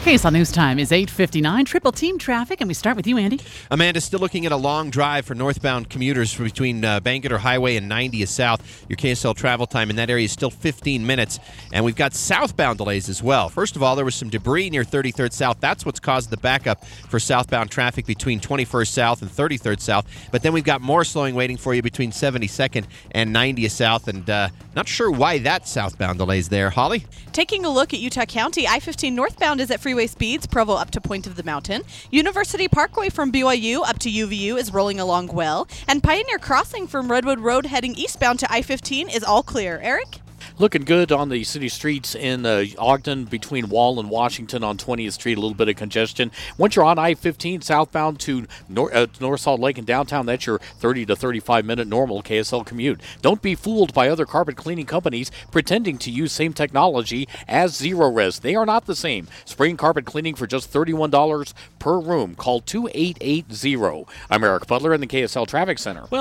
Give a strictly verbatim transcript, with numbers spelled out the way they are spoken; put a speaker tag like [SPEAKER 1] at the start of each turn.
[SPEAKER 1] K S L News Time is eight fifty-nine. Triple team traffic, and we start with you, Andy.
[SPEAKER 2] Amanda, still looking at a long drive for northbound commuters between uh, Bangerter Highway and ninetieth South. Your K S L travel time in that area is still fifteen minutes, and we've got southbound delays as well. First of all, there was some debris near thirty-third South. That's what's caused the backup for southbound traffic between twenty-first South and thirty-third South. But then we've got more slowing waiting for you between seventy-second and ninetieth South, and uh, not sure why that southbound delay's there. Holly?
[SPEAKER 3] Taking a look at Utah County, I fifteen northbound is at freeway speeds, Provo up to Point of the Mountain. University Parkway from B Y U up to U V U is rolling along well. And Pioneer Crossing from Redwood Road heading eastbound to I fifteen is all clear. Eric?
[SPEAKER 4] Looking good on the city streets in uh, Ogden between Wall and Washington on twentieth Street. A little bit of congestion. Once you're on I fifteen southbound to North, uh, North Salt Lake and downtown, that's your thirty to thirty-five minute normal K S L commute. Don't be fooled by other carpet cleaning companies pretending to use same technology as Zero Res. They are not the same. Spring carpet cleaning for just thirty-one dollars per room. Call two eight eight zero. I'm Eric Butler in the K S L Traffic Center. Well,